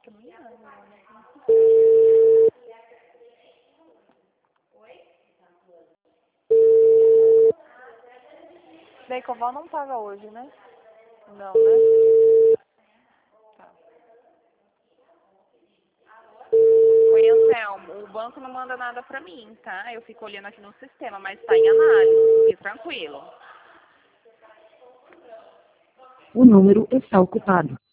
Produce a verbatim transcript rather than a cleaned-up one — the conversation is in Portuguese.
Daí Coval não paga hoje, né? Não, né? Tá. Oi, Anselmo. O banco não manda nada pra mim, tá? Eu fico olhando aqui no sistema, mas tá em análise. Fique tranquilo. O número está ocupado.